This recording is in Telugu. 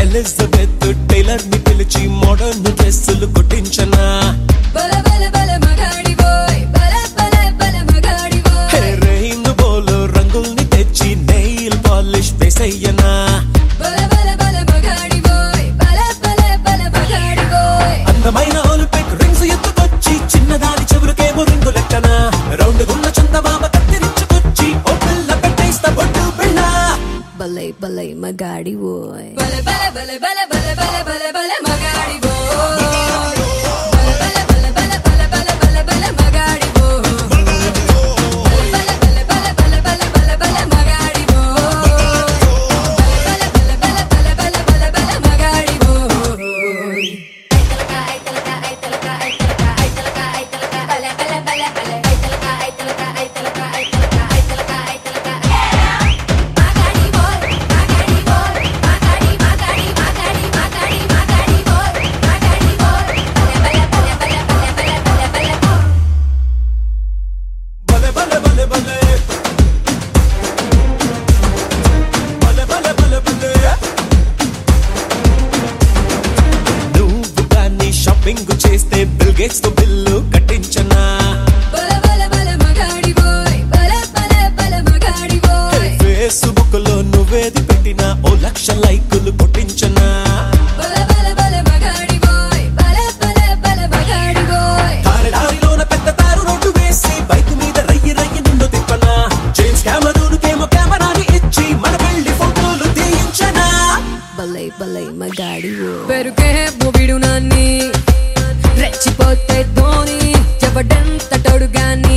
ఎలిజబెత్ టైలర్ ని పిలిచి మోడర్న్ డ్రెస్సులు కుట్టించనా బల బల బల మగాడి బోయ్ బల బల బల మగాడి బోయ్ రెయిన్ బోలో రంగుల్ని తెచ్చి నెయిల్ పాలిష్ వేసయ్యనా బల బల బల మగాడి బోయ్ బల బల బల మగాడి బోయ్ అందమైన ఒలింపిక్ రింగ్స్ ఎత్తుకొచ్చి చిన్నదాని చెవులకేమో రింగు లెక్కన రౌండ్ గున్న చందమామ కత్తిరించుకొచ్చి ఓ పిల్ల పెట్టేస్తా బొట్టు పిల్ల బలై బలై మగాడి బోయ్ బల బల బల బల బల బల బల బల మగాడి బోయ్ బల బల బల బల బల బల బల మగాడి బోయ్ బల బల బల బల బల బల బల మగాడి బోయ్ బల బల బల బల బల బల బల మగాడి బోయ్ ఐతలక ఐతలక ఐతలక ఐతలక ఐతలక ఐతలక బల బల బల బల ఐతలక ఐతలక ఐతలక ఐతలక ఐతలక ఐతలక మగాడి బోయ్ మగాడి బోయ్ మగాడి మగాడి మగాడి మగాడి మగాడి బోయ్ మగాడి బోయ్ బల బల బల బల బల బల బల బల బలే బలే బలే బలే బలే బలే బలే బలే నువ్వు కానీ షాపింగ్ చేస్తే బిల్ గేట్స్ తో బిల్లు కట్టించనా బల బల బల మగాడి బోయ్ బల బల బల మగాడి బోయ్ ఫేస్బుక్ లో నువ్వేది పెట్టినా ఓ లక్ష లైకులు కొట్టించనా బల బల బల మగాడి బోయ్ బల బల బల మగాడి బోయ్ దారిలోన పెద్ద తారు రోడ్డు వేసి బైక్ మీద రయ్యి రయ్యి నిన్ను తిప్పనా జేమ్స్ కెమెరాకేమో కెమెరాని ఇచ్చి మన పెళ్లి ఫోటోలు తీయించనా బలై బలై మగాడి బోయ్ పెరుకే బొబిడు నాన్ని రెచ్చిపోతే ధోని ఎవడంత తోడుగాని